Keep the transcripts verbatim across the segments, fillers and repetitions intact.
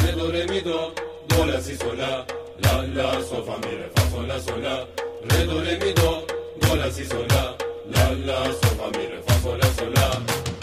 re do re mi do, do la si sol la, la la sol fa mi re fa sol la sol la, re do re mi do, do la si sol la, la la sol fa mi re fa sol la sol la.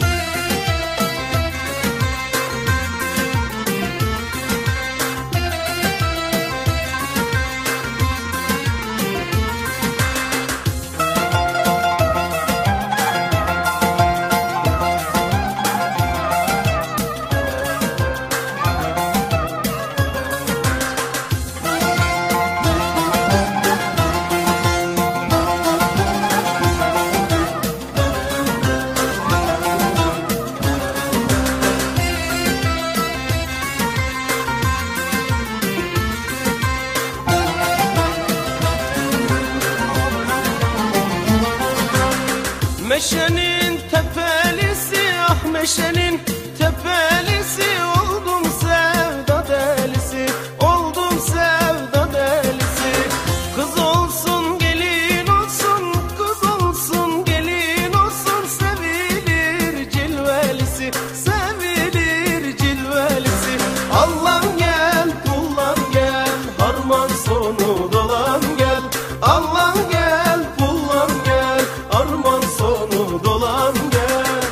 Meşenin tepelisi, ah meşenin tepelisi, oldum sevda delisi, oldum sevda delisi. Kız olsun gelin olsun, kız olsun gelin olsun, sevilir cilvelisi, sevilir cilvelisi. Allah gel, kullan gel, harman sonu dolan gel. Allah gel, kullan gel, harman sonu dolan gel.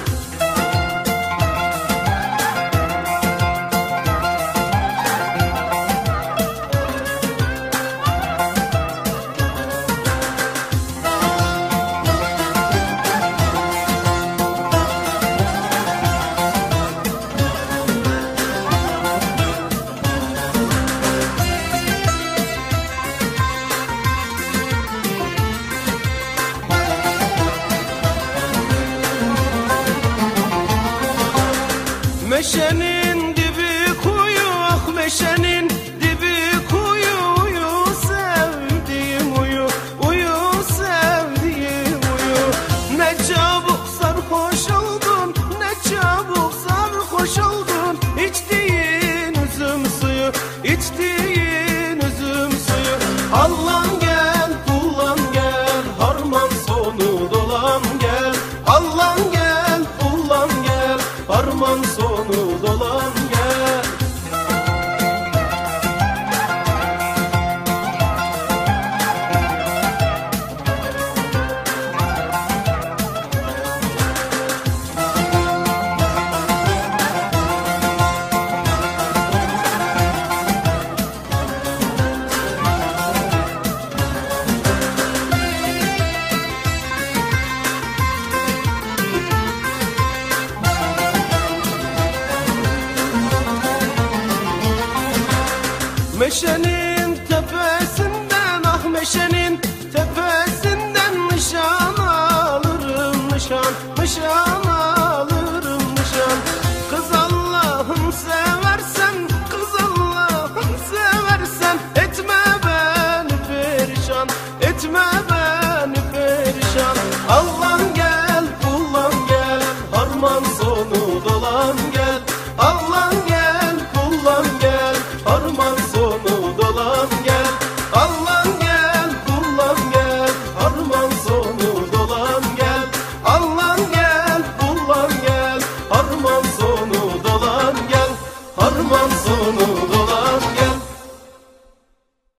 Meşenin dibi kuyu, ah meşenin dibi kuyu, uyu sevdiğim uyu, uyu sevdiğim uyu. Ne çabuk sarhoş oldun, ne çabuk sarhoş oldun, içtiğin üzüm suyu, içtiğin üzüm suyu. Allah gel, kullan gel, harman sonu dolan gel. Allah gel, kullan gel, harman sonu dolan gel. Meşenin tepesinden, ah meşenin tepesinden nişan alırım, nişan, nişan alırım.